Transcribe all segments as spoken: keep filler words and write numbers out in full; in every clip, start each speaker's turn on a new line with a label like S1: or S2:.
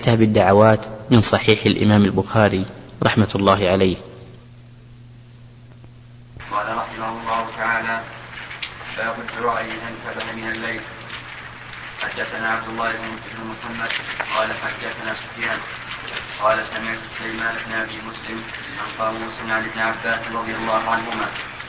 S1: كتاب الدعوات من صحيح الإمام البخاري رحمة الله عليه.
S2: قال رحمه الله تعالى: باب الدعاء إذا انتبه من الليل. حدثنا عبد الله بن محمد قال حدثنا سفيان قال سمعت سليمان بن أبي مسلم عن طاووس عن ابن عباس رضي الله عنهما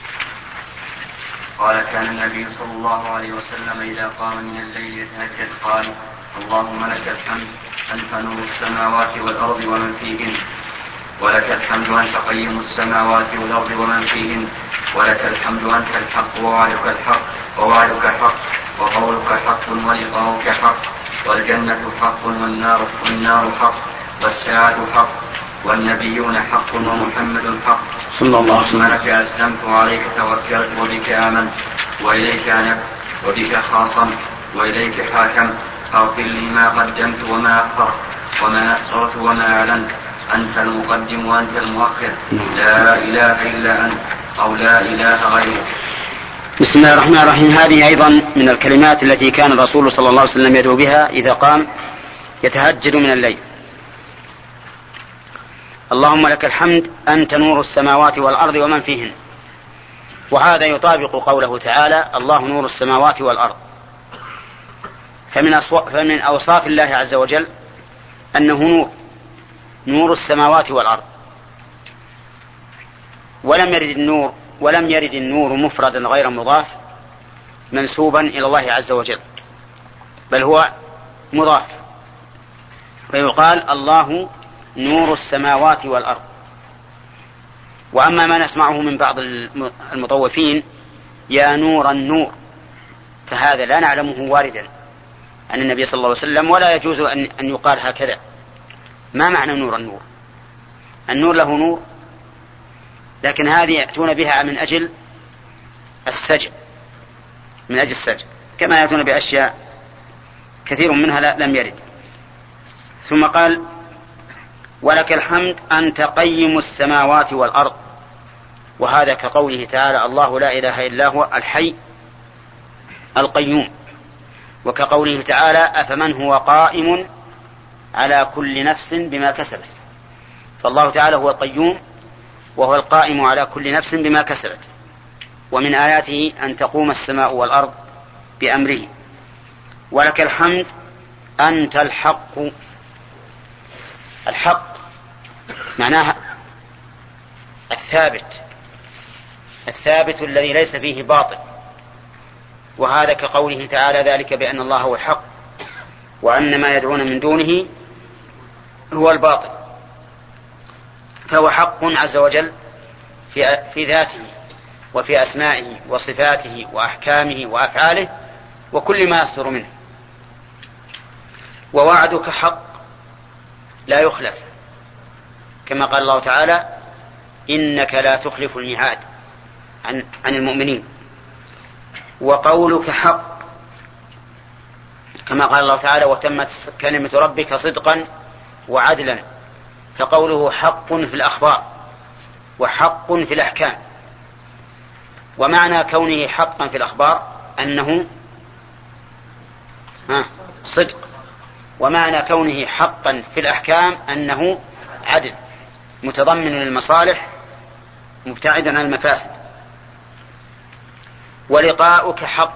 S2: قال: كان النبي صلى الله عليه وسلم إذا قام من الليل يتهجد قال: اللهم لك الحمد أنت نور السماوات والأرض ومن فيهن، ولك الحمد أنت قيم السماوات والأرض ومن فيهن، ولك الحمد أنت الحق ووعدك الحق ووعدك حق وقولك حق ولقاؤك حق، والجنة حق والنار, والنار حق، والساعة حق، والنبيون حق ومحمد حق، صلى الله عليه وسلم. لك أسلمت وعليك توكلت وبك آمنت وإليك أنبت وبك خاصمت وإليك حاكمت، فاغفر لي ما قدمت وما أخرت وما أسررت وما أعلنت، أنت المقدم وأنت المؤخر، لا إله إلا أنت أو لا إله غيرك.
S3: بسم الله الرحمن الرحيم. هذه أيضا من الكلمات التي كان الرسول صلى الله عليه وسلم يدعو بها إذا قام يتهجد من الليل. اللهم لك الحمد أنت نور السماوات والأرض ومن فيهن، وهذا يطابق قوله تعالى: الله نور السماوات والأرض. فمن, فمن أوصاف الله عز وجل أنه نور نور السماوات والأرض، ولم يرد النور ولم يرد النور مفردا غير مضاف منسوبا إلى الله عز وجل، بل هو مضاف، فيقال الله نور السماوات والأرض. وأما ما نسمعه من بعض المطوفين يا نور النور، فهذا لا نعلمه واردا عن النبي صلى الله عليه وسلم، ولا يجوز أن يقال هكذا. ما معنى نور النور؟ النور له نور، لكن هذه يأتون بها من أجل السجع، من أجل السجع، كما يأتون بأشياء كثير منها لم يرد. ثم قال: ولك الحمد أنت قيم السماوات والأرض، وهذا كقوله تعالى: الله لا إله إلا هو الحي القيوم، وكقوله تعالى: أفمن هو قائم على كل نفس بما كسبت. فالله تعالى هو القيوم وهو القائم على كل نفس بما كسبت، ومن آياته أن تقوم السماء والأرض بأمره. ولك الحمد أنت الحق. الحق معناها الثابت، الثابت الذي ليس فيه باطل، وهذا كقوله تعالى: ذلك بأن الله هو الحق وأن ما يدعون من دونه هو الباطل. فهو حق عز وجل في, في ذاته وفي أسمائه وصفاته وأحكامه وأفعاله وكل ما يصدر منه. ووعدك حق لا يخلف، كما قال الله تعالى: إنك لا تخلف الميعاد عن, عن المؤمنين. وقولك حق، كما قال الله تعالى: وتمت كلمة ربك صدقا وعدلا. فقوله حق في الأخبار وحق في الأحكام. ومعنى كونه حقا في الأخبار أنه صدق، ومعنى كونه حقا في الأحكام أنه عدل متضمن للمصالح مبتعد عن المفاسد. ولقاؤك حق،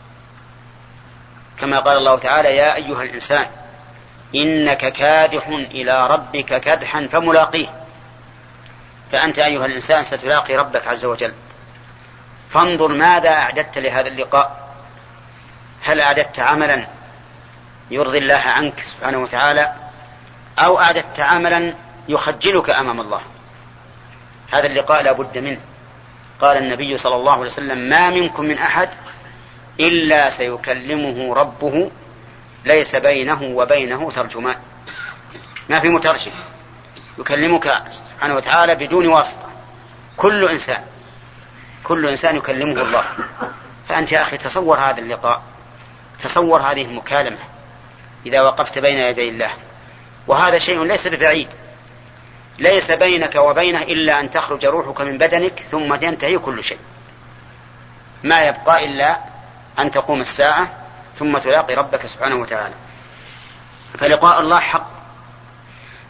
S3: كما قال الله تعالى: يا أيها الإنسان إنك كادح إلى ربك كدحا فملاقيه. فأنت أيها الإنسان ستلاقي ربك عز وجل، فانظر ماذا أعددت لهذا اللقاء. هل أعددت عملا يرضي الله عنك سبحانه وتعالى، أو أعددت عملا يخجلك أمام الله؟ هذا اللقاء لا بد منه. قال النبي صلى الله عليه وسلم: ما منكم من أحد إلا سيكلمه ربه ليس بينه وبينه ترجمان. ما في مترجم، يكلمك سبحانه وتعالى بدون واسطة. كل إنسان كل إنسان يكلمه الله. فأنت يا أخي تصور هذا اللقاء، تصور هذه المكالمة إذا وقفت بين يدي الله. وهذا شيء ليس ببعيد، ليس بينك وبينه إلا أن تخرج روحك من بدنك ثم ينتهي كل شيء. ما يبقى إلا أن تقوم الساعة ثم تلاقي ربك سبحانه وتعالى. فلقاء الله حق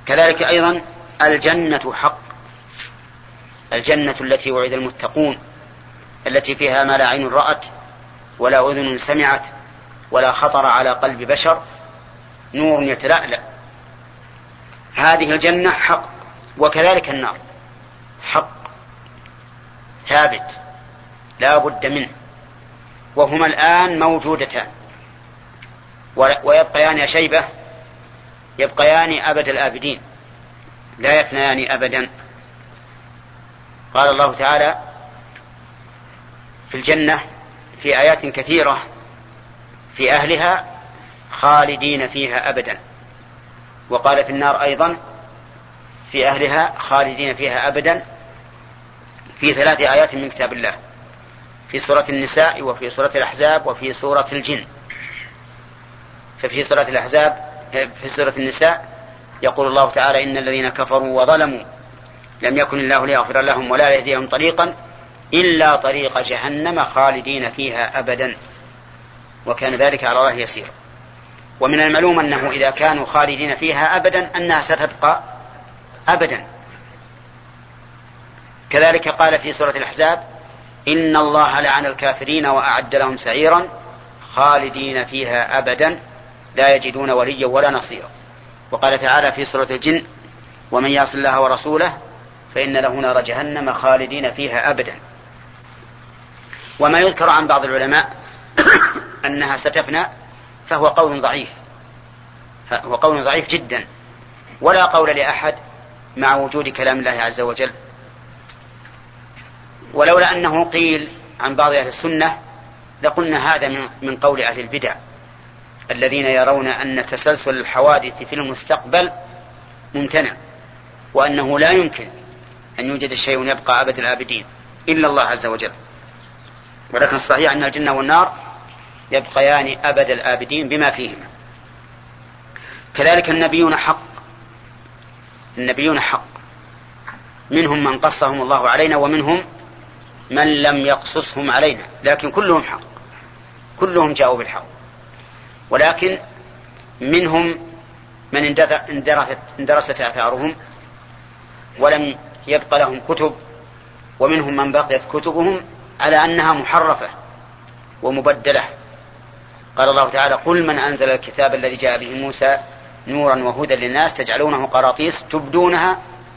S3: كذلك أيضا الجنة حق، الجنة التي وعد المتقون، التي فيها ما لا عين رأت ولا أذن سمعت ولا خطر على قلب بشر، نور يتلألأ، هذه الجنة حق. وكذلك النار حق ثابت لا بد منه، وهما الآن موجودتان ويبقيان يا شيبة، يبقيان أبد الآبدين لا يفنيان أبدا. قال الله تعالى في الجنة في آيات كثيرة في أهلها خالدين فيها أبدا، وقال في النار أيضا في أهلها خالدين فيها أبدا في ثلاث آيات من كتاب الله، في سورة النساء وفي سورة الأحزاب وفي سورة الجن. ففي سورة الأحزاب في سورة النساء يقول الله تعالى إن الذين كفروا وظلموا لم يكن الله ليغفر لهم ولا يهديهم طريقا إلا طريق جهنم خالدين فيها أبدا وكان ذلك على الله يسير. ومن المعلوم أنه إذا كانوا خالدين فيها أبدا أنها ستبقى أبدا. كذلك قال في سورة الأحزاب إن الله لعن الكافرين وأعد لهم سعيرا خالدين فيها أبدا لا يجدون وليا ولا نصيرا. وقال تعالى في سورة الجن ومن يعص الله ورسوله فإن له نار جهنم خالدين فيها أبدا. وما يذكر عن بعض العلماء أنها ستفنى فهو قول ضعيف، هو قول ضعيف جدا، ولا قول لأحد مع وجود كلام الله عز وجل. ولولا أنه قيل عن بعض أهل السنة لقلنا هذا من قول أهل البدع الذين يرون أن تسلسل الحوادث في المستقبل ممتنع، وأنه لا يمكن أن يوجد شيء يبقى أبد الآبدين إلا الله عز وجل. ولكن الصحيح أن الجنة والنار يبقيان أبد الآبدين بما فيهما. كذلك النبيون حق، النبيون حق، منهم من قصهم الله علينا ومنهم من لم يقصصهم علينا، لكن كلهم حق، كلهم جاءوا بالحق. ولكن منهم من اندرست آثارهم ولم يبق لهم كتب، ومنهم من بقيت كتبهم على أنها محرفة ومبدلة. قال الله تعالى قل من أنزل الكتاب الذي جاء به موسى نورا وهدى للناس تجعلونه قراطيس تبدونها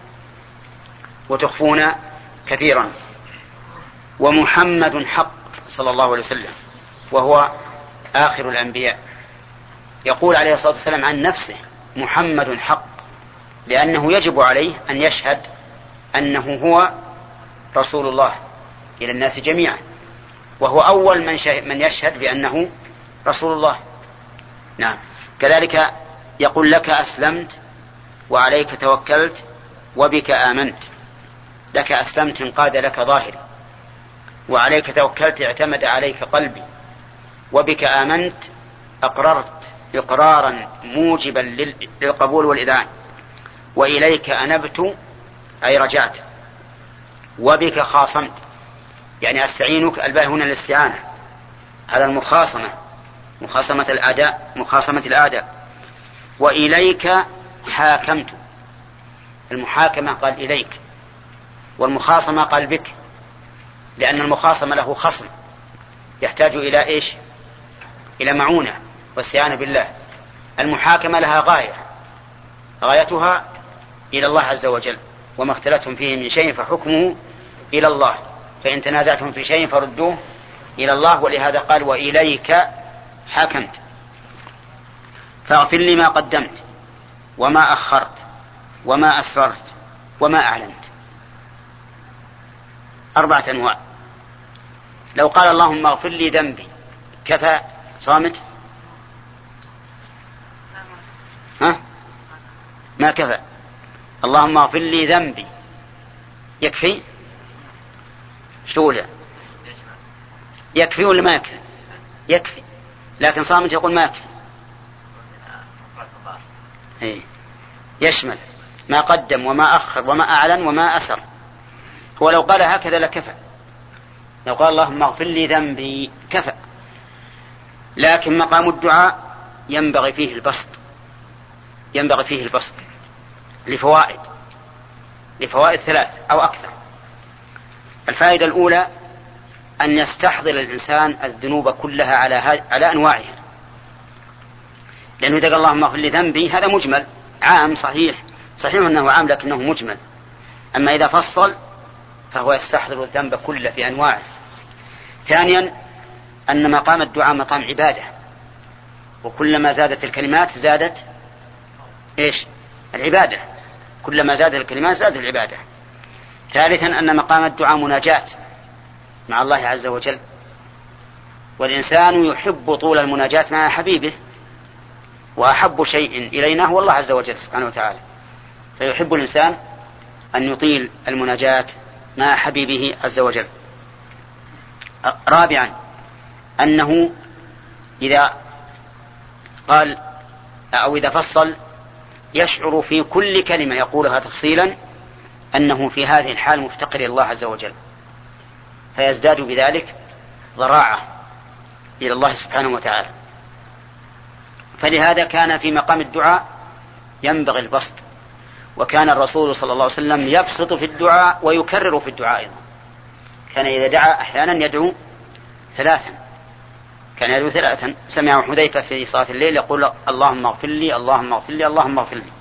S3: وتخفون كثيرا. ومحمد حق صلى الله عليه وسلم وهو آخر الأنبياء، يقول عليه الصلاة والسلام عن نفسه محمد حق، لأنه يجب عليه أن يشهد أنه هو رسول الله إلى الناس جميعا، وهو أول من, من يشهد بأنه رسول الله. نعم. كذلك يقول لك أسلمت وعليك توكلت وبك آمنت، لك أسلمت انقاد لك ظاهري، وعليك توكلت اعتمد عليك قلبي، وبك آمنت أقررت إقرارا موجبا للقبول والإذعان، وإليك أنبت أي رجعت، وبك خاصمت يعني أستعينك، الباء هنا الاستعانة على المخاصمة، مخاصمة الأعداء، مخاصمة الأعداء. وإليك حاكمت، المحاكمة قال إليك، والمخاصمة قال بك، لأن المخاصمة له خصم يحتاج إلى إيش؟ إلى معونة واستعانة بالله. المحاكمة لها غاية، غايتها إلى الله عز وجل، وما اختلفتم فيه من شيء فحكمه إلى الله، فإن تنازعتم في شيء فردوه إلى الله. ولهذا قال وإليك حكمت فاغفر لي ما قدمت وما أخرت وما أسررت وما أعلنت. أربعة أنواع. لو قال اللهم اغفر لي ذنبي كفى صامت؟ ها؟ ما كفى. اللهم اغفر لي ذنبي يكفي؟ شو يكفي ولا ما يكفي؟ يكفي. لكن صامت يقول ما يكفي، هي. يشمل ما قدم وما أخر وما أعلن وما أسر. هو لو قال هكذا لكفى، لو قال اللهم اغفر لي ذنبي كفى، لكن مقام الدعاء ينبغي فيه البسط، ينبغي فيه البسط. لفوائد لفوائد ثلاث أو أكثر. الفائدة الأولى أن يستحضر الإنسان الذنوب كلها على على أنواعها، لأنه إذا قال اللهم اغفر لي ذنبي هذا مجمل عام، صحيح صحيح أنه عام لكنه مجمل. أما إذا فصل فهو يستحضر الذنب كله بأنواعه. ثانيا أن مقام الدعاء مقام عبادة، وكلما زادت الكلمات زادت إيش؟ العبادة، كلما زادت الكلمات زادت العبادة. ثالثا أن مقام الدعاء مناجاة مع الله عز وجل، والإنسان يحب طول المناجاة مع حبيبه، وأحب شيء إلينا هو الله عز وجل سبحانه وتعالى، فيحب الإنسان أن يطيل المناجاة مع حبيبه عز وجل. رابعا أنه إذا قال أو إذا فصل يشعر في كل كلمة يقولها تفصيلا أنه في هذه الحال مفتقر إلى الله عز وجل، فيزداد بذلك ضراعة إلى الله سبحانه وتعالى. فلهذا كان في مقام الدعاء ينبغي البسط، وكان الرسول صلى الله عليه وسلم يبسط في الدعاء ويكرر في الدعاء أيضا. كان إذا دعا أحيانا يدعو ثلاثا، كان يدعو ثلاثا. سمع حذيفة في صلاة الليل يقول اللهم اغفر لي اللهم اغفر لي اللهم اغفر لي.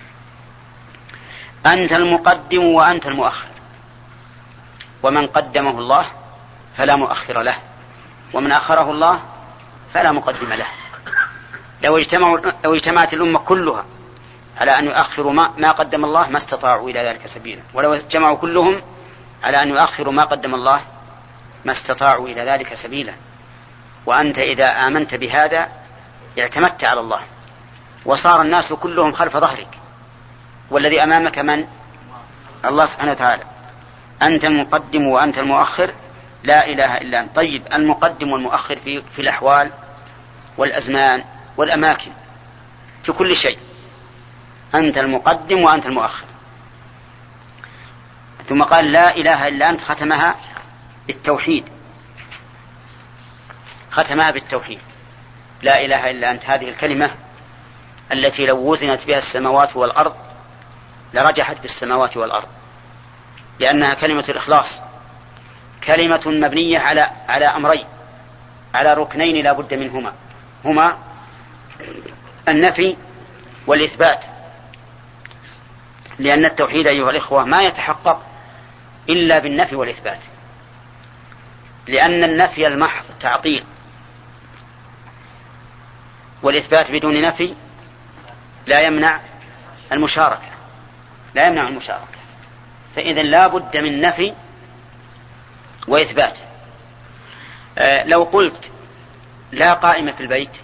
S3: أنت المقدم وأنت المؤخر، ومن قدمه الله فلا مؤخر له، ومن أخره الله فلا مقدم له. لو اجتمعوا لو اجتمعت الأمة كلها على أن يؤخروا ما, ما قدم الله ما استطاعوا إلى ذلك سبيلا، ولو اجتمعوا كلهم على أن يؤخروا ما قدم الله ما استطاعوا إلى ذلك سبيلا. وأنت إذا آمنت بهذا اعتمدت على الله، وصار الناس كلهم خلف ظهرك، والذي أمامك من؟ الله سبحانه وتعالى. أنت المقدم وأنت المؤخر، لا إله إلا أنت. طيب، المقدم والمؤخر في, في الأحوال والأزمان والأماكن، في كل شيء أنت المقدم وأنت المؤخر. ثم قال لا إله إلا أنت، ختمها بالتوحيد، ختمها بالتوحيد. لا إله إلا أنت هذه الكلمة التي لو وزنت بها السماوات والأرض لرجحت بالسماوات والأرض، لأنها كلمة الإخلاص، كلمة مبنية على على أمرين، على ركنين لا بد منهما، هما النفي والإثبات. لأن التوحيد أيها الإخوة ما يتحقق إلا بالنفي والإثبات، لأن النفي المحض تعطيل، والإثبات بدون نفي لا يمنع المشاركة لا يمنع المشاركة فإذا لا بد من نفي وإثبات. آه لو قلت لا قائمة في البيت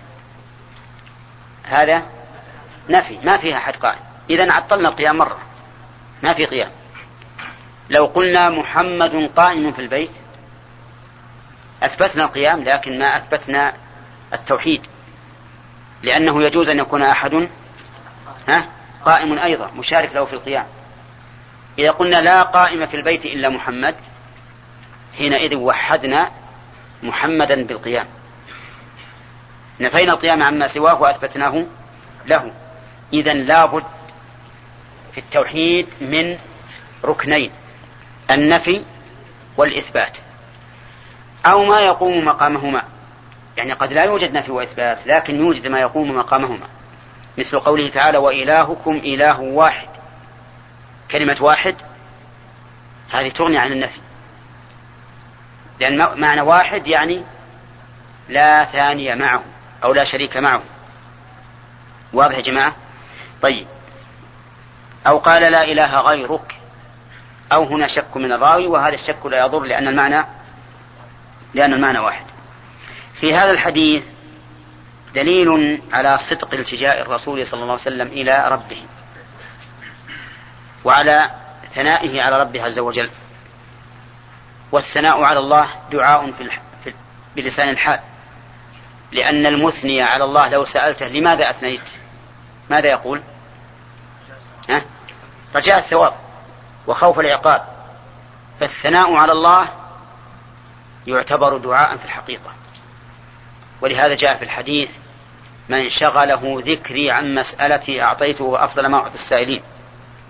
S3: هذا نفي، ما فيها أحد قائم، إذن عطلنا القيام مرة، ما في قيام. لو قلنا محمد قائم في البيت أثبتنا القيام، لكن ما أثبتنا التوحيد، لأنه يجوز أن يكون أحد ها قائم أيضا مشارك له في القيام. إذا قلنا لا قائم في البيت إلا محمد، حينئذ وحدنا محمدا بالقيام، نفينا القيام عما سواه وأثبتناه له. إذن لا بد في التوحيد من ركنين، النفي والإثبات، أو ما يقوم مقامهما. يعني قد لا يوجد نفي وإثبات، لكن يوجد ما يقوم مقامهما، مثل قوله تعالى وإلهكم إله واحد. كلمة واحد هذه تغني عن النفي، لأن معنى واحد يعني لا ثاني معه أو لا شريك معه. واضح يا جماعة؟ طيب، أو قال لا إله غيرك، أو هنا شك من الراوي، وهذا الشك لا يضر لأن المعنى لأن المعنى واحد. في هذا الحديث دليل على صدق التجاء الرسول صلى الله عليه وسلم إلى ربه، وعلى ثنائه على ربه عز وجل. والثناء على الله دعاء في الح... في... بلسان الحال، لأن المثني على الله لو سألته لماذا أثنيت ماذا يقول؟ ها؟ رجاء الثواب وخوف العقاب. فالثناء على الله يعتبر دعاء في الحقيقة، ولهذا جاء في الحديث من شغله ذكري عن مسألتي أعطيته أفضل ما أعطي السائلين.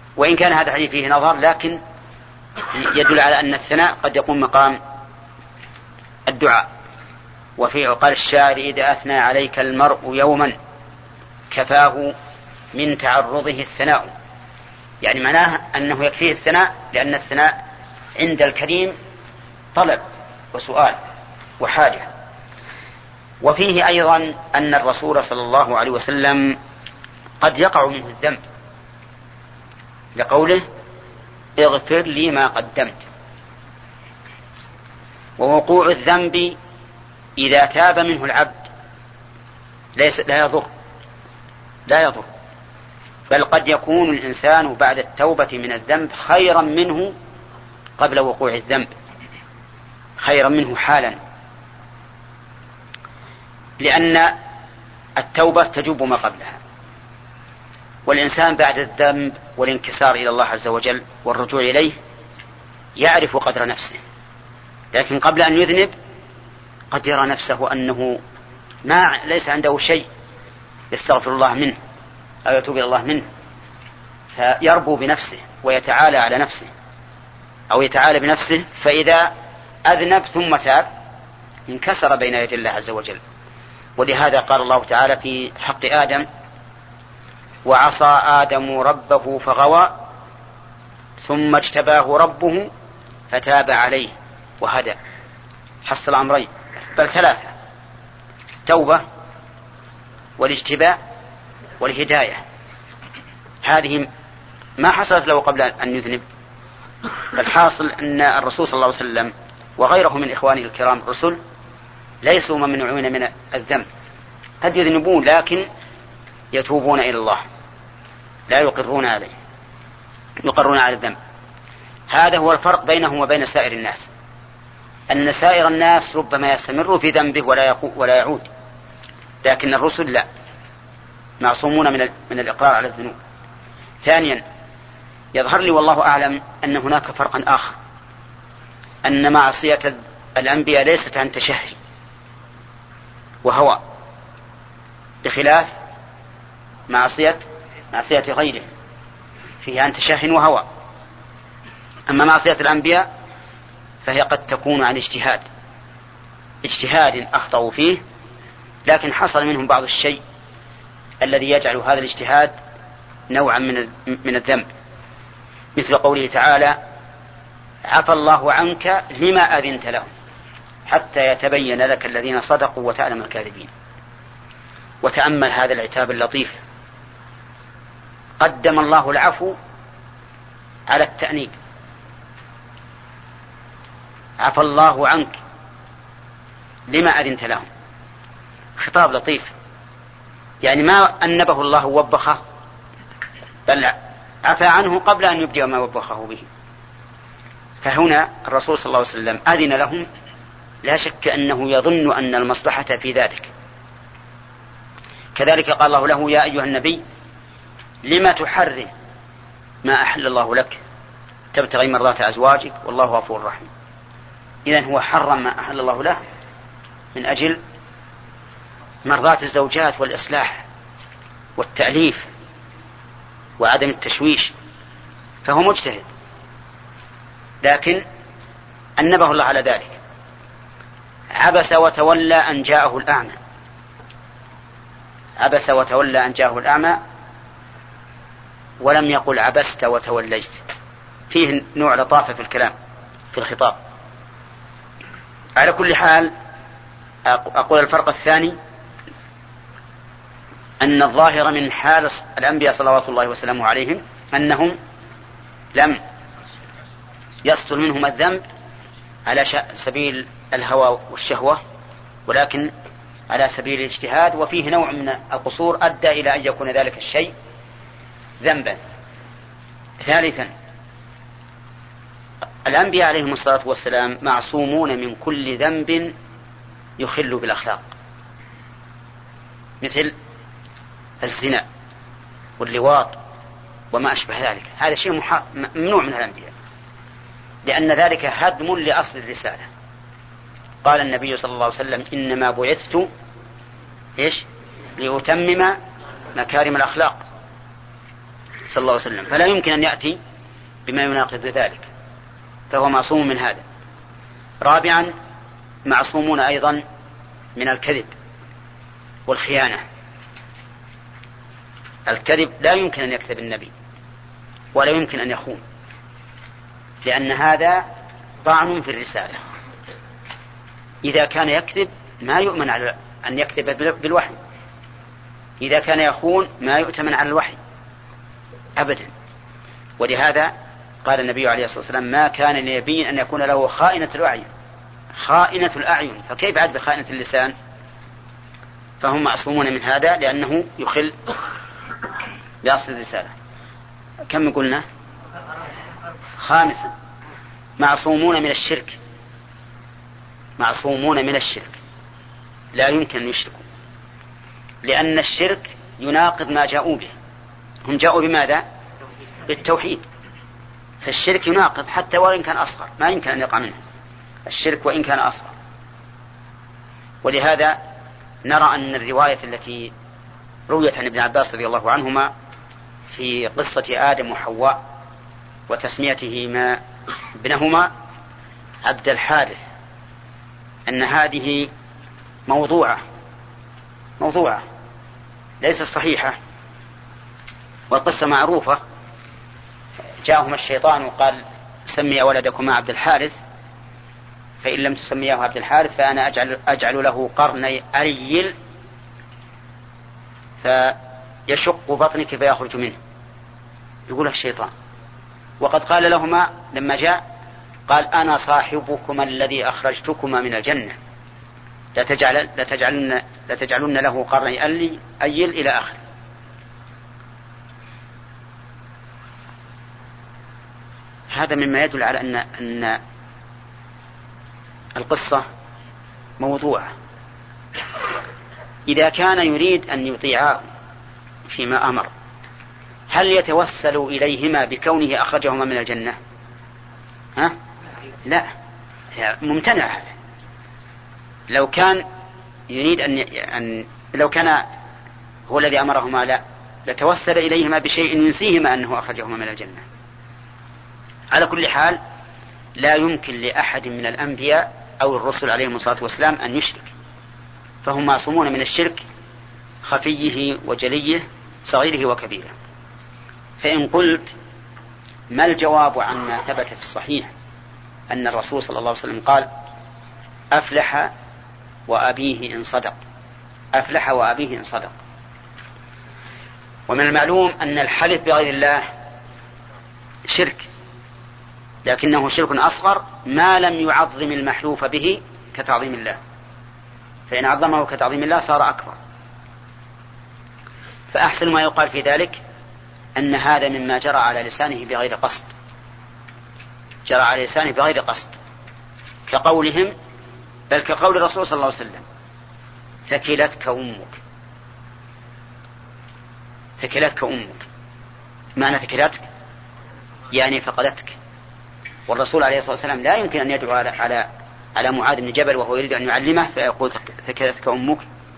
S3: وإن كان هذا الحديث فيه نظر، لكن يدل على أن الثناء قد يقوم مقام الدعاء. وفي قال الشاعر: إذا أثنى عليك المرء يوما كفاه من تعرضه الثناء، يعني معناه أنه يكفيه الثناء، لأن الثناء عند الكريم طلب وسؤال وحاجة. وفيه أيضا أن الرسول صلى الله عليه وسلم قد يقع منه الذنب، لقوله: اغفر لي ما قدمت. ووقوع الذنب إذا تاب منه العبد ليس لا يضر لا يضر بل قد يكون الإنسان بعد التوبة من الذنب خيرا منه قبل وقوع الذنب، خيرا منه حالا، لأن التوبة تجوب ما قبلها. والإنسان بعد الذنب والانكسار إلى الله عز وجل والرجوع إليه يعرف قدر نفسه، لكن قبل أن يذنب قد يرى نفسه أنه ما ليس عنده شيء يستغفر الله منه أو يتوب إلى الله منه، فيربو بنفسه ويتعالى على نفسه أو يتعالى بنفسه، فإذا أذنب ثم تاب انكسر بين يدي الله عز وجل. ولهذا قال الله تعالى في حق آدم: وعصى آدم ربه فغوى ثم اجتباه ربه فتاب عليه وهدى. حصل أمرين بل ثلاثة: التوبة والاجتباء والهداية. هذه ما حصلت له قبل أن يذنب. فالحاصل أن الرسول صلى الله عليه وسلم وغيره من إخوانه الكرام الرسل ليسوا ممنوعين من الذنب، قد يذنبون لكن يتوبون إلى الله، لا يقرون عليه يقرون على الذنب. هذا هو الفرق بينهم وبين سائر الناس، أن سائر الناس ربما يستمر في ذنبه ولا ولا يعود، لكن الرسل لا، معصومون من من الإقرار على الذنوب. ثانيا، يظهر لي والله أعلم أن هناك فرقا آخر، أن معصية الأنبياء ليست عن تشهي وهوى، بخلاف معصية معصية غيره فيها عن تشهي وهوى. أما معصية الأنبياء فهي قد تكون عن اجتهاد اجتهاد أخطأوا فيه، لكن حصل منهم بعض الشيء الذي يجعل هذا الاجتهاد نوعا من من الذنب، مثل قوله تعالى: عفى الله عنك لما أذنت لهم حتى يتبين لك الذين صدقوا وتعلم الكاذبين. وتأمل هذا العتاب اللطيف، قدم الله العفو على التأنيب. عفى الله عنك لما أذنت لهم، خطاب لطيف، يعني ما أنبه الله ووبخه، بل عفى عنه قبل أن يبدأ ما وبخه به. فهنا الرسول صلى الله عليه وسلم أذن لهم، لا شك أنه يظن أن المصلحة في ذلك. كذلك قال الله له: يا أيها النبي لما تحرم ما أحل الله لك تبتغي مرضات أزواجك والله غفور رحيم. إذن هو حرم ما أحل الله له من أجل مرضات الزوجات والإصلاح والتأليف وعدم التشويش، فهو مجتهد، لكن أنبه الله على ذلك. عبس وتولى أن جاءه الأعمى عبس وتولى أن جاءه الأعمى ولم يقل عبست وتوليت، فيه نوع لطافة في الكلام في الخطاب. على كل حال، أقول الفرق الثاني أن الظاهر من حال الأنبياء صلوات الله وسلامه عليهم أنهم لم يصدر منهم الذنب على سبيل الهوى والشهوة، ولكن على سبيل الاجتهاد، وفيه نوع من القصور أدى إلى أن يكون ذلك الشيء ذنبا. ثالثا، الأنبياء عليهم الصلاة والسلام معصومون من كل ذنب يخل بالأخلاق، مثل الزنا واللواط وما أشبه ذلك. هذا شيء ممنوع من الأنبياء، لأن ذلك هدم لأصل الرسالة. قال النبي صلى الله عليه وسلم: إنما بعثت إيش لأتمم مكارم الأخلاق. صلى الله عليه وسلم، فلا يمكن أن يأتي بما يناقض ذلك، فهو معصوم من هذا. رابعا معصومون أيضا من الكذب والخيانة. الكذب لا يمكن أن يكذب النبي ولا يمكن أن يخون، لأن هذا طعن في الرسالة. إذا كان يكذب ما يؤمن على أن يكذب بالوحي، إذا كان يخون ما يؤتمن على الوحي أبدا. ولهذا قال النبي عليه الصلاة والسلام: ما كان لنبي أن يكون له خائنة الأعين خائنة الأعين فكيف عاد بخائنة اللسان؟ فهم معصومون من هذا لأنه يخل بأصل الرسالة. كم قلنا؟ خامسا معصومون من الشرك. معصومون من الشرك لا يمكن أن يشركوا، لأن الشرك يناقض ما جاءوا به. هم جاءوا بماذا؟ بالتوحيد، فالشرك يناقض حتى وإن كان أصغر، ما يمكن أن يقع منه الشرك وإن كان أصغر. ولهذا نرى أن الرواية التي رويت عن ابن عباس رضي الله عنهما في قصة آدم وحواء وتسميتهما ابنهما عبد الحارث أن هذه موضوعة موضوعة ليست صحيحة، والقصة معروفة. جاءهما الشيطان وقال: سمي ولدكما عبد الحارث، فإن لم تسميه عبد الحارث فأنا أجعل, أجعل له قرني أريل فيشق بطنك فيخرج منه. يقول الشيطان، وقد قال لهما لما جاء قال: أنا صاحبكما الذي أخرجتكما من الجنة، لتجعل لتجعلن, لتجعلن له قرني أريل إلى آخر. هذا مما يدل على أن, أن القصة موضوعة. إذا كان يريد أن يطيعاه فيما أمر هل يتوسل إليهما بكونه أخرجهما من الجنة؟ ها؟ لا، ممتنع. لو كان يريد أن, أن لو كان هو الذي أمرهما لا لتوسل إليهما بشيء ينسيهما أنه أخرجهما من الجنة. على كل حال لا يمكن لأحد من الأنبياء أو الرسل عليهم الصلاة والسلام أن يشرك، فهم معصومون من الشرك خفيه وجليه صغيره وكبيره. فإن قلت ما الجواب عما ثبت في الصحيح أن الرسول صلى الله عليه وسلم قال: أفلح وأبيه إن صدق. أفلح وأبيه إن صدق. ومن المعلوم أن الحلف بغير الله شرك، لكنه شرك أصغر ما لم يعظم المحلوف به كتعظيم الله، فإن عظمه كتعظيم الله صار أكبر. فأحسن ما يقال في ذلك أن هذا مما جرى على لسانه بغير قصد، جرى على لسانه بغير قصد، كقولهم بل كقول الرسول صلى الله عليه وسلم: ثكلتك أمك. ثكلتك أمك معنى ثكلتك يعني فقدتك. والرسول عليه الصلاة والسلام لا يمكن أن يدعو على على على معاذ بن جبل وهو يريد أن يعلمه فيقول ثكلتك أمك،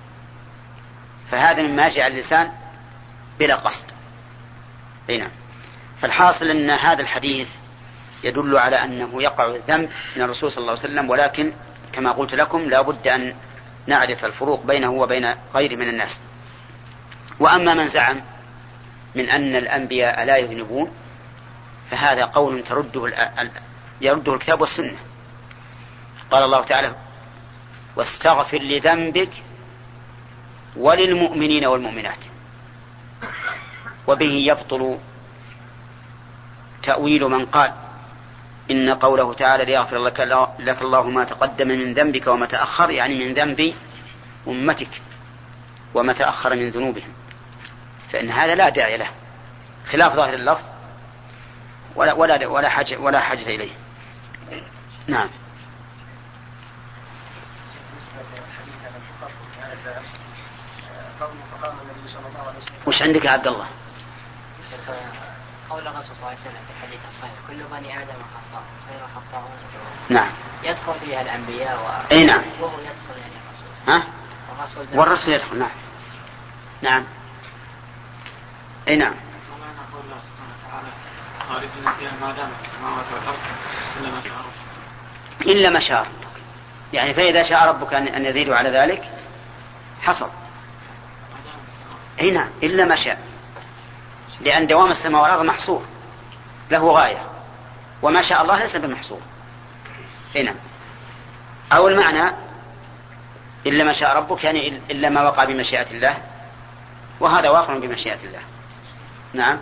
S3: فهذا مما يجي على اللسان بلا قصد. هنا فالحاصل أن هذا الحديث يدل على أنه يقع الذنب من الرسول صلى الله عليه وسلم، ولكن كما قلت لكم لا بد أن نعرف الفروق بينه وبين غيره من الناس. وأما من زعم من أن الأنبياء لا يذنبون فهذا قول ترده يرده الكتاب والسنة. قال الله تعالى: واستغفر لذنبك وللمؤمنين والمؤمنات. وبه يبطل تأويل من قال إن قوله تعالى: ليغفر لك, لك الله ما تقدم من ذنبك وما تأخر، يعني من ذنب أمتك وما تأخر من ذنوبهم، فإن هذا لا داعي له خلاف ظاهر اللفظ ولا ولا ولا حاجة ولا حاجة إليه. نعم. وش عندك يا عبد الله؟
S4: قول الرسول صلى الله عليه وسلم في الحديث الصحيح: كل بني آدم خطاء خير خطاء.
S3: نعم.
S4: يدخل فيها الأنبياء و...
S3: أي نعم.
S4: وهو يدخل يعني الرسول.
S3: ها؟
S4: والرسول,
S3: والرسول يدخل. نعم. نعم. أي نعم.
S4: ومعنى قول الله
S5: خالدين فيها ما دامت السماوات والأرض إلا ما شاء ربك.
S3: إلا ما شاء ربك، يعني فإذا شاء ربك أن يزيدوا على ذلك حصل. هنا إلا ما شاء، لأن دوام السماء والأرض محصور له غاية، وما شاء الله ليس بمحصور. هنا أو المعنى إلا ما شاء ربك يعني إلا ما وقع بمشيئة الله، وهذا واقع بمشيئة الله. نعم.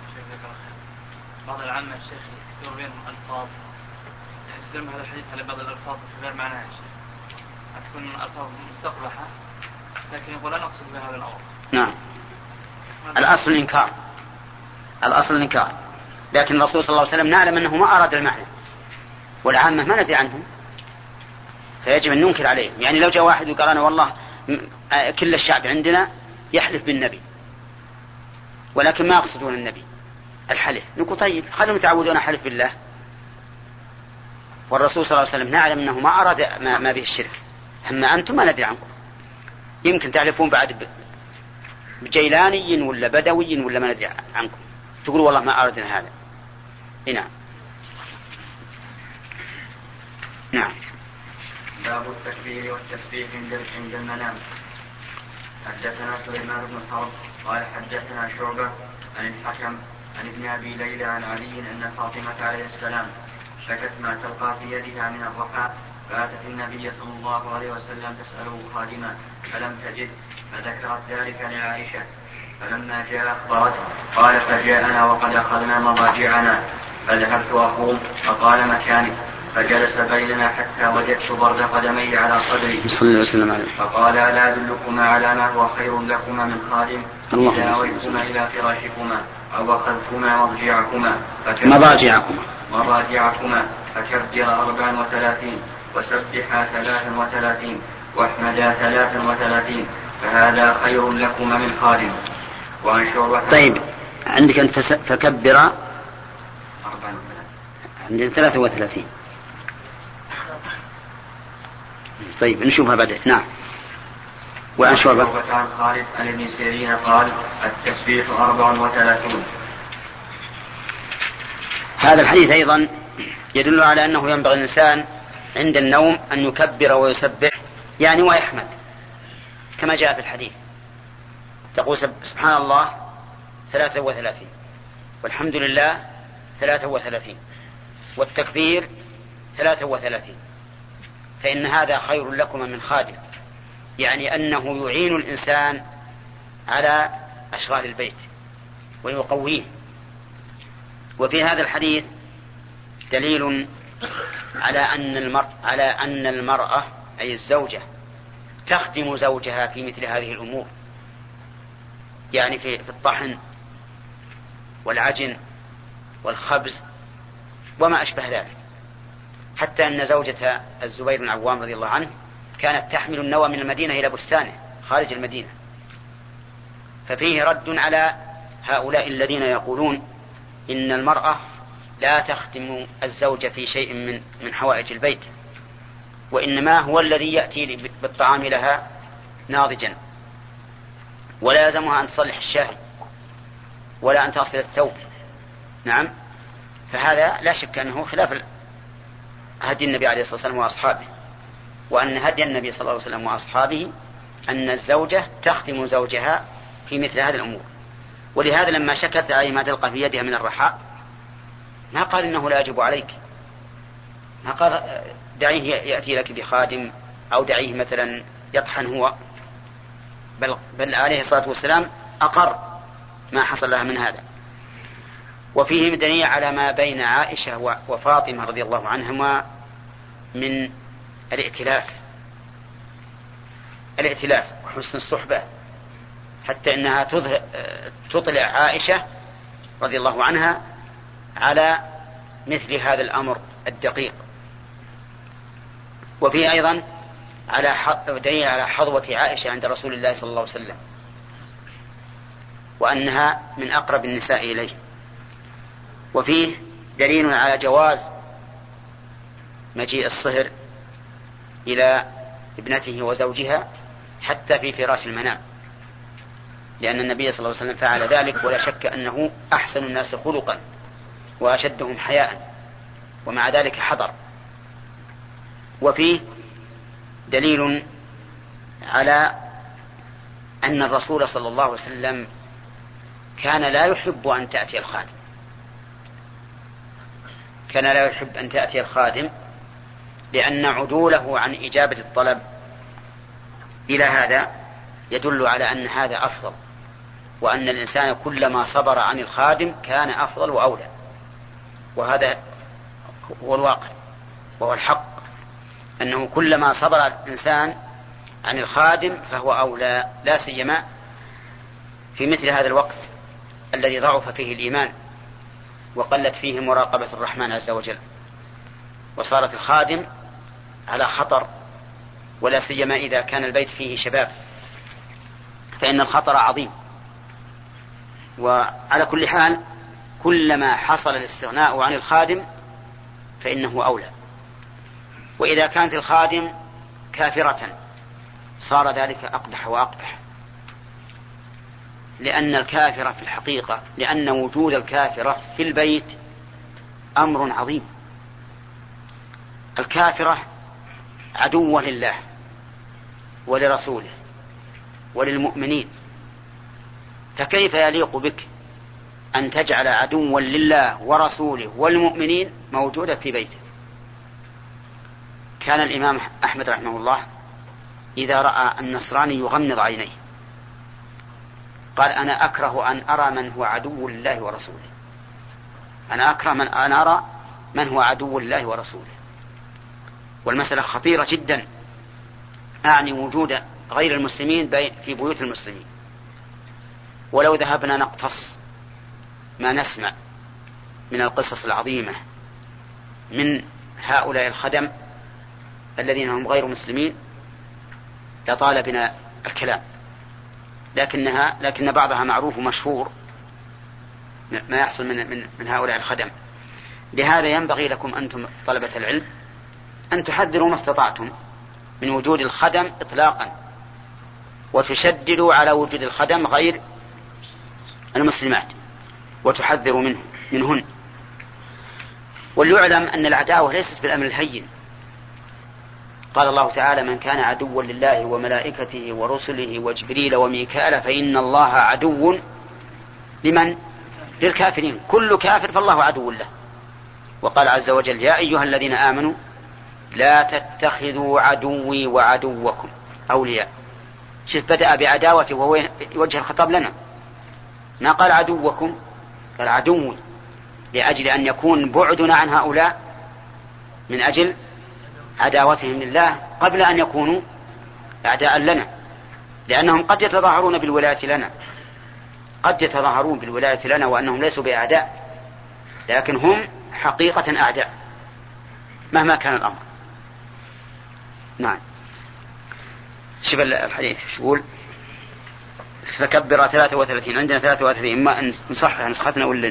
S5: بعض العامة الشيخ يذكر بينهم ألفاظ يستلم هذا الحديث على بعض الألفاظ في غير معناها يا شيخ، تكون ألفاظ مستقبحة لكن يقول لا نقصد بهذا الأمر.
S3: نعم. الأصل الإنكار، الأصل الإنكار، لكن الرسول صلى الله عليه وسلم نعلم أنه ما أراد المعنى، والعامة ما ندري عنهم، فيجب أن ننكر عليهم. يعني لو جاء واحد وقال أنا والله كل الشعب عندنا يحلف بالنبي ولكن ما يقصدون النبي الحلف، نقول طيب خلهم يتعودون حلف بالله، والرسول صلى الله عليه وسلم نعلم أنه ما أراد ما, ما به الشرك. أما أنتم ما ندري عنكم، يمكن تعرفون بعد بجيلاني ولا بدوي ولا ما ندري عنكم، تقول والله ما أردنا هذا. نعم. نعم.
S2: باب التكبير والتسبيح عند المنام. حدثنا سليمان بن حرب قال حدثنا شعبة عن الحكم عن ابن أبي ليلى عن علي أن فاطمة عليه السلام شكت ما تلقى في يدها من الرحى، فأتت النبي صلى الله عليه وسلم تسأله خادما فلم تجد، فذكرت ذلك لعائشة، فلما جاء أخبرته قال فجاءنا وقد أخذنا مضاجعنا، فذهبت أقوم فقال مكانك، فجلس بيننا حتى وجدت برد قدمي على صدري، فقال ألا أدلكما على ما هو خير لكما من خادم إذا أويتما إلى فراشكما أو أخذتما مضجعكما
S3: مضاجعكما
S2: مضاجعكما فكبر أربعا وثلاثين وسبحا ثلاثا وثلاثين واحمدا ثلاثا وثلاثين فهذا خير لكما من خادم. وعن شعبة.
S3: طيب عندك أنت فكبر أربعا وثلاثين، عندنا ثلاثة وثلاثين. طيب نشوفها بعد. نعم. وعن شعبة
S2: عن خالد عن ابن سيرين قال التسبيح أربع وثلاثون.
S3: هذا الحديث أيضا يدل على أنه ينبغي الإنسان عند النوم أن يكبر ويسبح يعني ويحمد كما جاء في الحديث، تقول سبحان الله ثلاثة وثلاثين والحمد لله ثلاثة وثلاثين والتكبير ثلاثة وثلاثين، فإن هذا خير لكم من خادم، يعني أنه يعين الإنسان على أشغال البيت ويقويه. وفي هذا الحديث دليل على أن المرأة, على أن المرأة أي الزوجة تخدم زوجها في مثل هذه الأمور، يعني في الطحن والعجن والخبز وما أشبه ذلك، حتى أن زوجة الزبير بن عوام رضي الله عنه كانت تحمل النوى من المدينة إلى بستانه خارج المدينة. ففيه رد على هؤلاء الذين يقولون إن المرأة لا تخدم الزوج في شيء من من حوائج البيت، وإنما هو الذي يأتي بالطعام لها ناضجا، ولا يلزمها أن تصلح الشاهي ولا أن تصل الثوب. نعم. فهذا لا شك أنه خلاف هدي النبي عليه الصلاة والسلام وأصحابه، وأن هدي النبي صلى الله عليه وسلم وأصحابه أن الزوجة تخدم زوجها في مثل هذه الأمور. ولهذا لما شكت أي ما تلقى في يدها من الرحاء ما قال إنه لا يجب عليك، ما قال دعيه يأتي لك بخادم أو دعيه مثلا يطحن هو، بل, بل عليه الصلاة والسلام أقر ما حصل لها من هذا. وفيه دليل على ما بين عائشة وفاطمة رضي الله عنهما من الائتلاف الائتلاف وحسن الصحبة، حتى إنها تطلع عائشة رضي الله عنها على مثل هذا الأمر الدقيق. وفيه أيضا على دليل على حظوة عائشة عند رسول الله صلى الله عليه وسلم، وأنها من أقرب النساء إليه. وفيه دليل على جواز مجيء الصهر إلى ابنته وزوجها حتى في فراش المنام، لأن النبي صلى الله عليه وسلم فعل ذلك، ولا شك أنه أحسن الناس خلقا وأشدهم حياء، ومع ذلك حضر. وفيه دليل على أن الرسول صلى الله عليه وسلم كان لا يحب أن تأتي الخادم، كان لا يحب أن تأتي الخادم لأن عدوله عن إجابة الطلب إلى هذا يدل على أن هذا أفضل، وأن الإنسان كلما صبر عن الخادم كان أفضل وأولى، وهذا هو الواقع وهو الحق، أنه كلما صبر الإنسان عن الخادم فهو أولى، لا سيما في مثل هذا الوقت الذي ضعف فيه الإيمان وقلت فيه مراقبة الرحمن عز وجل، وصارت الخادم على خطر، ولا سيما إذا كان البيت فيه شباب فإن الخطر عظيم. وعلى كل حال كلما حصل الاستغناء عن الخادم فإنه أولى. وإذا كانت الخادم كافرة صار ذلك أقبح وأقبح، لأن الكافرة في الحقيقة لأن وجود الكافرة في البيت أمر عظيم. الكافرة عدوة لله ولرسوله وللمؤمنين، فكيف يليق بك أن تجعل عدوا لله ورسوله والمؤمنين موجودا في بيته؟ كان الإمام أحمد رحمه الله إذا رأى النصراني يغمض عينيه قال أنا أكره أن أرى من هو عدو لله ورسوله، أنا أكره من أن أرى من هو عدو لله ورسوله. والمسألة خطيرة جدا، أعني وجود غير المسلمين في بيوت المسلمين. ولو ذهبنا نقتص ما نسمع من القصص العظيمة من هؤلاء الخدم الذين هم غير مسلمين لطال بنا الكلام، لكنها لكن بعضها معروف ومشهور ما يحصل من, من, من هؤلاء الخدم. لهذا ينبغي لكم أنتم طلبة العلم أن تحذروا ما استطعتم من وجود الخدم إطلاقا، وتشددوا على وجود الخدم غير المسلمات وتحذروا منه منهن. وليعلم أن العداوة ليست بالأمر الهين. قال الله تعالى من كان عدوا لله وملائكته ورسله وجبريل وميكال فإن الله عدو لمن؟ للكافرين، كل كافر فالله عدو له. وقال عز وجل يا أيها الذين آمنوا لا تتخذوا عدوي وعدوكم أولياء. شوف بدأ بعداوته وهو يوجه الخطاب لنا، ما قال عدوكم، قال عدوي، لأجل أن يكون بعدنا عن هؤلاء من أجل عداوتهم لله قبل أن يكونوا أعداء لنا، لأنهم قد يتظاهرون بالولاية لنا، قد يتظاهرون بالولاية لنا وأنهم ليسوا بأعداء، لكن هم حقيقة أعداء مهما كان الأمر. نعم. شوف الحديث شو يقول؟ فكبر ثلاثة وثلاثين، عندنا ثلاثة وثلاثين، ما نصحح نسختنا ولا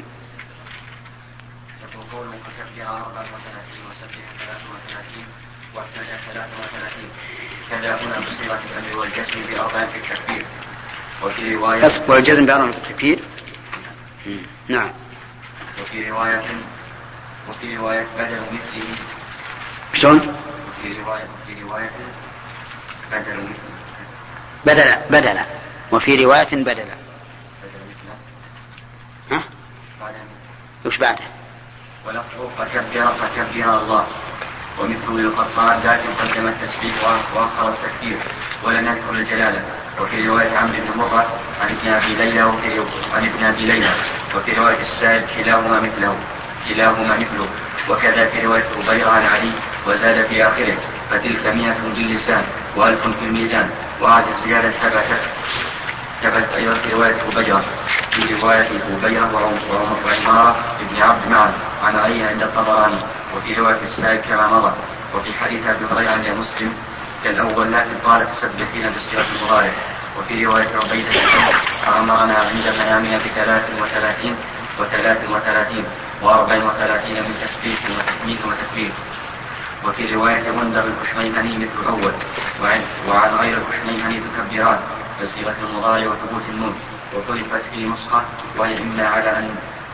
S2: يقول فكبر أربعة وثلاثين وسبح ثلاثة وثلاثين واعتدى ثلاثة وثلاثين. كذا هنا بصيغة الأمر والجزم بأربع في التكبير. وفي رواية
S3: والجزم بأربع في التكبير. نعم.
S2: وفي رواية وفي رواية بدل مثله.
S3: شلون؟
S2: وفي رواية وفي رواية بدل مثله.
S3: بدل بدل وفي رواية بدل.
S2: بدل مثله.
S3: ها؟
S2: بعدين.
S3: وش بعده؟
S2: ولفظ فكبر فكبر الله، ومثل للقطان لكن قدم التسبيح وأخر التكبير ولم يذكر الجلالة. وفي رواية عمرو بن مرة عن ابن أبي ليلى وفي عن ابن أبي ليلى وفي رواية السائب كلاهما مثله كلاهما مثله. وكذا في رواية أبير عن علي وزاد في آخره فتلك مئة باللسان وألف في الميزان. وهذه الزيادة ثبتت ثبت أيضا في رواية أبيرة في رواية أبيرة وعمارة ابن عبد معا عن علي عند الطبراني. وفي رواية السائب كما مضى. وفي حديث أبي هريرة عند مسلم كالأول لكن قال تسبحين بصيغة المضارع. وفي رواية عبيدة أمرنا عند منامنا بثلاث وثلاثين وثلاث وثلاثين وأربع وثلاثين من تسبيح وتحميد وتكبير. وفي رواية منذر الكشميهني مثل الأول وعن غير الكشميهني تكبيران بصيغة المضارع وثبوت النون وطلفت في نسخة وهي إما على أن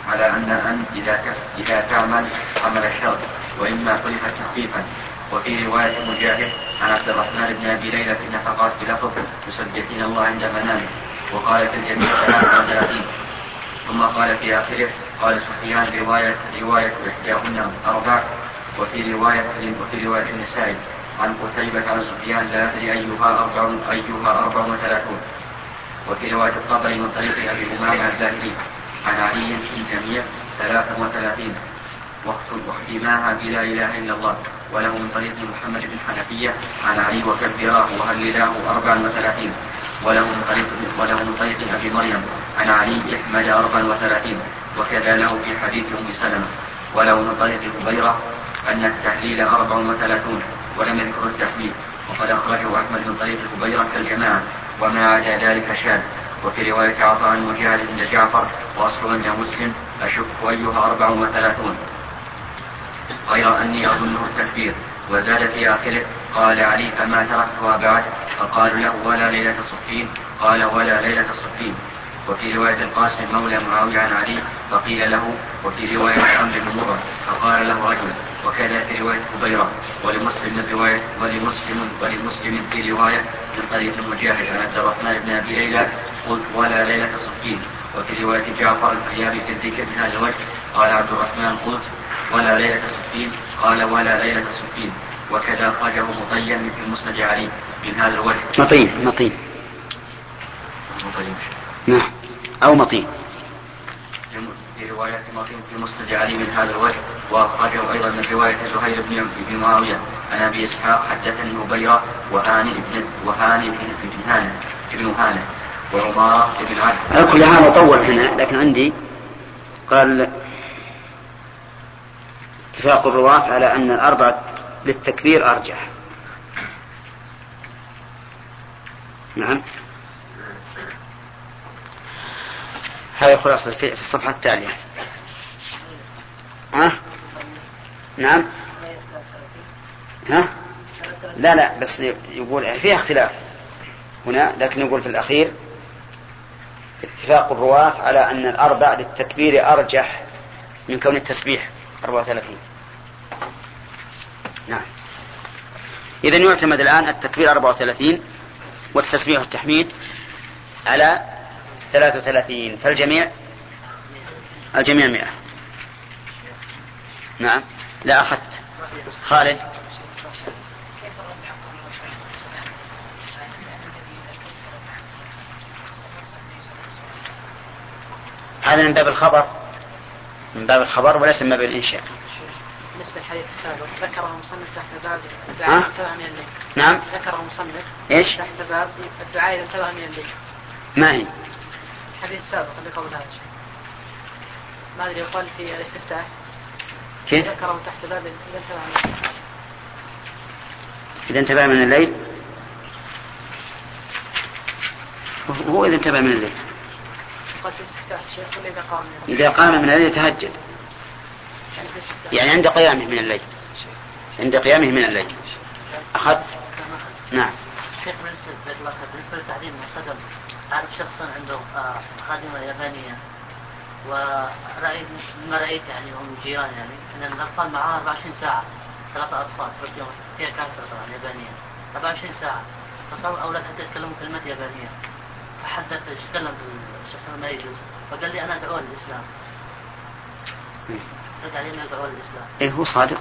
S2: على أن أن إذا إذا تعمل عمل الشرط وإما خلفت تخفيفا. وفي رواية مجاهد عن عبد الرحمن بن أبي ليلى في النفقات بلفظ تسبحين الله عند منامه، وقال في الجميع ثلاثة وثلاثين. ثم قال في آخره قال سفيان رواية رواية إحداهن أربع. وفي رواية وفي رواية النسائي عن قتيبة عن سفيان لا أدري أيها أربع أيها أربع وثلاثون. وفي رواية الطبري من طريق أبي أمامة الباهلي عن علي في الجميع ثلاثة وثلاثين واختماها بلا إله إلا الله. وله من طريق محمد بن حنفية عن علي وكبراه وهللاه أربعا وثلاثين. وله من طريق وله من طريق أبي مريم عن علي احمد أربعا وثلاثين. وكذا له في حديث أم سلمة. وله من طريق هبيرة أن التهليل أربع وثلاثون ولم يذكر التحليل، وقد أخرجه أحمد من طريق هبيرة كالجماعة وما عدا ذلك شاذ. وفي رواية عطاء مجاهد بن جعفر وأصل أن مسلم أشك أيها أربع وثلاثون غير أني أظنه التكبير. وزاد في آخره قال علي فما تركتها بعد، فقالوا له ولا ليلة صفين، قال ولا ليلة صفين. وفي رواية القاسم مولى معاوية عن علي فقيل له. وفي رواية عمرو بن مرة فقال له رجل. وكذا في رواية هبيرة. ولمسلم رواية ولمسلم ولمسلم في رواية من طريق المجاهد عن عبد الرحمن بن أبي ليلى قلت ولا ليلة صفين. وفي رواية جعفر الفريابي في الذكر من هذا الوجه قال عبد الرحمن قلت ولا ليلة صفين، قال ولا ليلة صفين. وكذا أخرجه مطين في مسند علي من هذا الوجه.
S3: مطين مطين
S2: مطين
S3: نعم أو مطين
S2: في رواية مطين في مسند علي من هذا الوجه. وأخرجه أيضا من رواية زهير بن معاوية عن أبي إسحاق حدثني هبيرة وهاني بن وهاني بن هانة ابن هانة وعمارة بن عبد.
S3: على كل حال طول هنا، لكن عندي قال اتفاق الرواة على أن الأربعة للتكبير أرجح. نعم هذه خلاصة في الصفحة التالية. ها؟ نعم ها؟ لا لا بس يقول فيها اختلاف هنا، لكن يقول في الأخير اتفاق الرواة على أن الأربع للتكبير أرجح من كون التسبيح أربعة وثلاثين. نعم إذن يعتمد الآن التكبير أربعة وثلاثين والتسبيح والتحميد على ثلاثة وثلاثين، فالجميع الجميع مئة. نعم لا أخذت خالد. هذا من باب الخبر من باب الخبر وليس من باب الإنشاء.
S4: بالنسبة للحديث السابق ذكره المصنف تحت باب الدعاء إذا انتبه من الليل.
S3: نعم
S4: ذكره المصنف
S3: إيش
S4: تحت باب الدعاء إذا انتبه من الليل.
S3: ما هي
S4: الحديث السابق اللي قبل هذا ما أدري يقال في الاستفتاح
S3: كيف
S4: ذكره تحت باب إذا انتبه من الليل.
S3: إذا انتبه من الليل هو إذا انتبه من الليل
S4: قال في استفتاح الشيخ كل إذا قام من الليل.
S3: إذا قام من الليل يتهجد
S4: يعني في استفتاح
S3: يعني عند قيامه من الليل عند قيامه من الليل. أخذت نعم.
S6: شيخ بالنسبة بالنسبة للتعليم المستخدم أعرف شخصا عنده خادمة يابانية ورأيت ما رأيت يعني هم جيران يعني أن الأطفال معها أربعة وعشرين ساعة ثلاثة أطفال في اليوم فيها كافرة طبعا يابانية أربعة وعشرين ساعة فصاروا أولاد حتى يتكلموا كلمات يابانية فحدث يتكلم الشخص ما يجوز فقال لي أنا أدعو للإسلام. رد علي أنا أدعو للإسلام.
S3: إيه هو صادق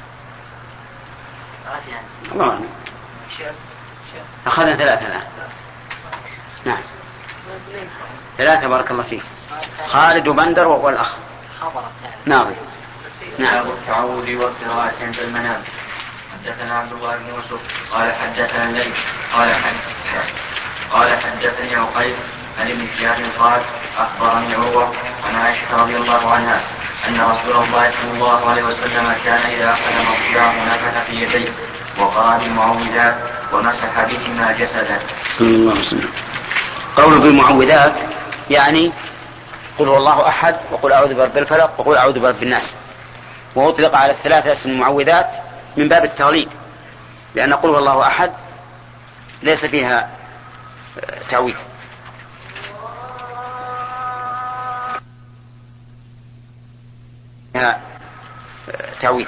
S6: عادي يعني
S3: الله أعلم. أخذنا ثلاثة الآن. نعم ثلاثة بارك الله فيك. خالد وبندر والأخ نعم.
S2: نعم التعوذ والقراءة عند المنام. حدثنا عبد الله بن يوسف قال حدثنا الليث قال حدثنا قال حدثني عقيل عن ابن شهاب قال أخبرني عروة عن عائشة رضي الله عنها أن رسول الله صلى الله عليه وسلم كان إذا أخذ مضجعه نفث في يديه وقرأ بالمعوذات ومسح بهما جسدا.
S3: صلى الله عليه وسلم. قول بالمعوذات يعني قل هو الله أحد وقل أعوذ برب الفلق وقل أعوذ برب الناس، وأطلق على الثلاثة اسم المعوذات من باب التغليب لأن قل هو الله أحد ليس فيها تعويذ. تعويذ.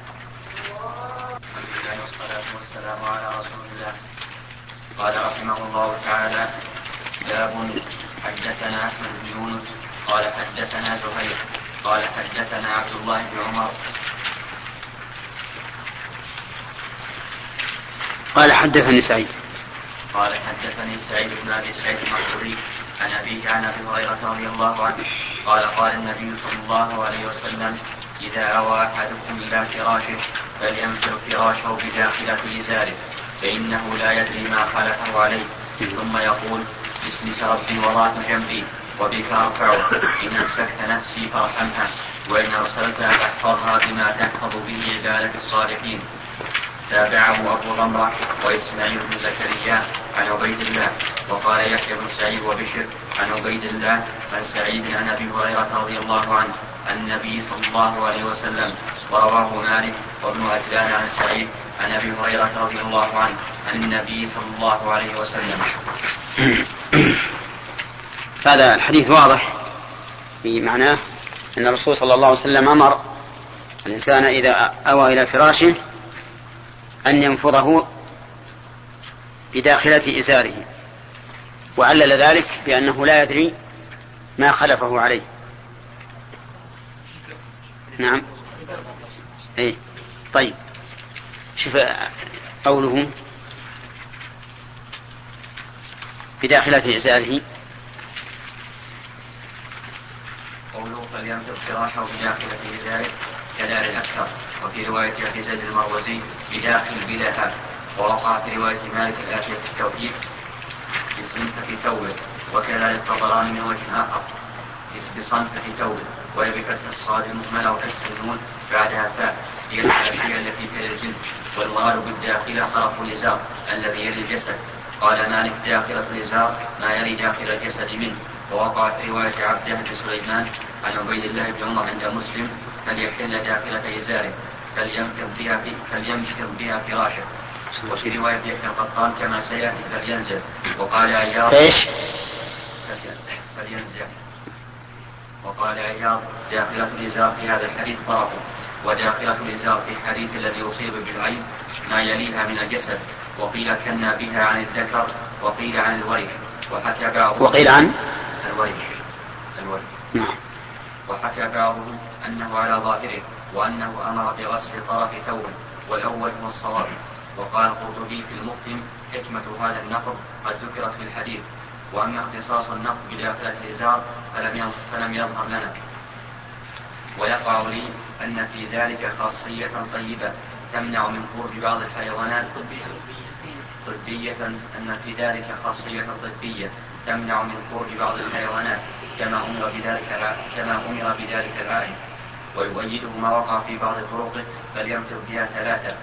S2: والصلاة والسلام على رسول الله. قال رحمه الله تعالى: باب حدثنا أحمد بن يونس قال حدثنا زهير قال حدثنا عبد الله بن عمر
S3: قال حدثني سعيد
S2: قال حدثني سعيد بن أبي سعيد المقبوري عن أبيه عن أبي هريرة رضي الله عنه قال قال النبي صلى الله عليه وسلم: إذا أوى أحدكم إلى فراشه فليمسح فراشه بداخلة إزاره فإنه لا يدري ما خلفه عليه، ثم يقول: باسمك ربي وضعت جنبي وبك أرفعه، إن أمسكت نفسي فارحمها، وإن أرسلتها فاحفظها بما تحفظ به عبادة الصالحين. تابعه أبو غمرة وإسماعيل بن زكريا عن عبيد الله. وقال يحيى بن سعيد وبشر عن عبيد الله عن سعيد عن أبي هريرة رضي الله عنه عن النبي صلى الله عليه وسلم. ورواه مالك وابن أجلان عن سعيد عن أبي هريرة رضي الله عنه عن النبي صلى الله عليه وسلم.
S3: هذا الحديث واضح في معناه أن الرسول صلى الله عليه وسلم أمر الإنسان إذا أوى إلى فراشه أن ينفضه بداخلة إزاره، وعلل ذلك بأنه لا يدري ما خلفه عليه. نعم. إيه. طيب، شوف قوله بداخلة إزاره.
S2: قوله فليمسح فراشه بداخلة إزاره كدار الأكثر، وفي رواية أبي زيد المروزي بداخل بلا هاء، ووقع في رواية مالك الآتية في التوحيد بصنفة ثوبه، وكذلك الطبراني من وجه آخر بصنفة ثوبه، وهي بفتح الصاد المهملة وكسر النون بعدها فاء، هي الحاشية التي في الجلد، والمراد بالداخلة طرف الإزار الذي يلي الجسد. قال مالك: داخلة الإزار ما يلي داخل الجسد منه. ووقع في رواية عبده بن سليمان عن عبيد الله بن عمر عند مسلم: فليحل داخلة إزاره فلينفض بها في فلينفض بها فراشه. وفي رواية يحيى القطان كما سيأتي فلينزل. وقال عياض:
S3: ايش؟
S2: فلينزل. وقال عياض: داخلة الإزار في هذا الحديث طرفه، وداخلة الإزار في الحديث الذي يصيب بالعين ما يليها من الجسد. وقيل كنا بها عن الذكر، وقيل عن الورك، وحكى بعض
S3: وقيل عن
S2: الورك الورك
S3: نعم.
S2: وحكى بعضهم أنه على ظاهره، وأنه أمر بغسل طرف ثوبه، والأول هو الصواب. وقال القرطبي في المقدم: حكمة هذا النقض قد ذكرت في الحديث، وأما اختصاص النقض بداخلة الإزار فلم يظهر لنا. ويقع لي أن في ذلك خاصية طيبة تمنع من قرب بعض الحيوانات طبية أن في ذلك خاصية طبية تمنع من قرب بعض الحيوانات كما أمر بذلك كما أمر بذلك العائد. ويؤيده ما وقع في بعض طرقه: فلينفض بها ثلاثة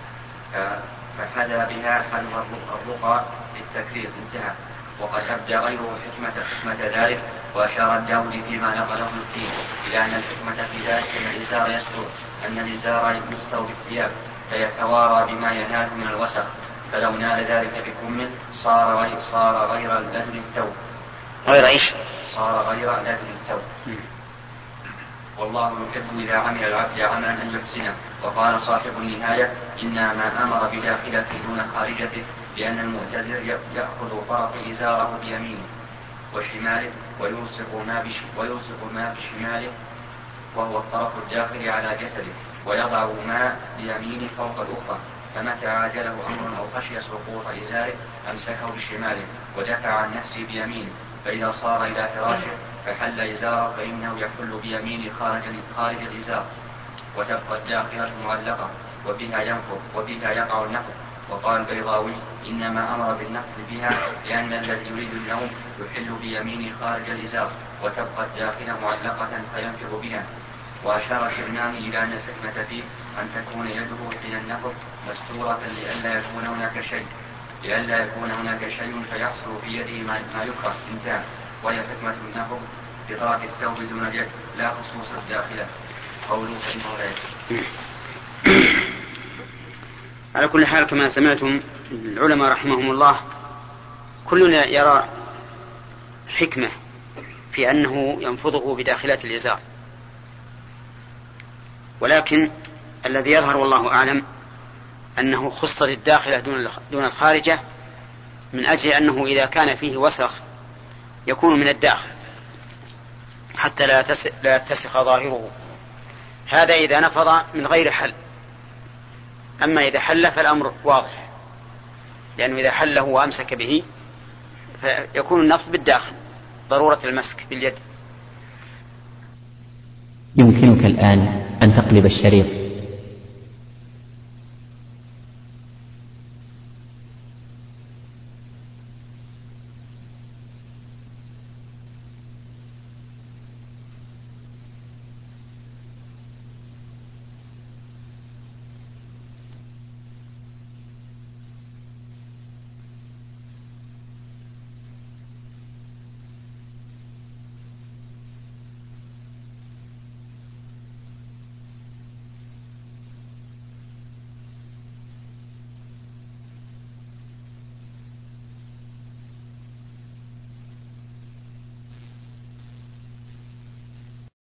S2: فحذى بها حذو الرقى بالتكرير. انتهى. وقد أبدى غيره حكمة حكمة ذلك، وأشار الداودي فيما نقله الدين إلى أن الحكمة في ذلك أن الإزار يستر أن الإزار يستر بالثياب فيتوارى بما ينال من الوسخ، فلو نال ذلك بكم صار غير صار غير لدن الثوب
S3: غير إيش؟
S2: صار غير لدن الثوب. والله يحب إذا عمل العبد عملا أن يحسنه. وقال صاحب النهاية: إنما أمر بداخلته دون خارجته، لأن المعتزر يأخذ طرف إزاره بيمينه وشماله ويلصق ما, بش ويلصق ما بشماله وهو الطرف الداخلي على جسده، ويضع ما بيمينه فوق الأخرى، فمتى عاجله أمر أو خشي سقوط إزاره أمسكه بشماله ودفع عن نفسه بيمينه، فإذا صار إلى فراشه فحل إزاره فإنه يحل بيمينه خارج, خارج الإزار، وتبقى الداخلة معلقة وبها ينفض وبها يقع النفض. وقال البيضاوي: إنما أمر بالنفض بها لأن الذي يريد النوم يحل بيمينه خارج الإزار، وتبقى الداخلة معلقة فينفض بها. وأشار الكرماني إلى أن الحكمة فيه أن تكون يده حين النفض مستورة لئلا يكون هناك شيء لئلا يكون هناك شيء فيحصل في يده ما يكره. انتهى. وهي حكمة النفض بطرف الثوب دون اليد لا خصوص الداخلة. قوله فإنه لا يكسر.
S3: على كل حال كما سمعتم العلماء رحمهم الله كلنا يرى حكمة في أنه ينفضه بداخلة الإزار، ولكن الذي يظهر والله أعلم أنه خصت الداخلة دون الخارجة من أجل أنه إذا كان فيه وسخ يكون من الداخل حتى لا يتسخ ظاهره. هذا إذا نفض من غير حل. أما إذا حل فالأمر واضح، لأنه إذا حله وأمسك به فيكون النفض بالداخل، ضرورة المسك باليد.
S1: يمكنك الآن أن تقلب الشريط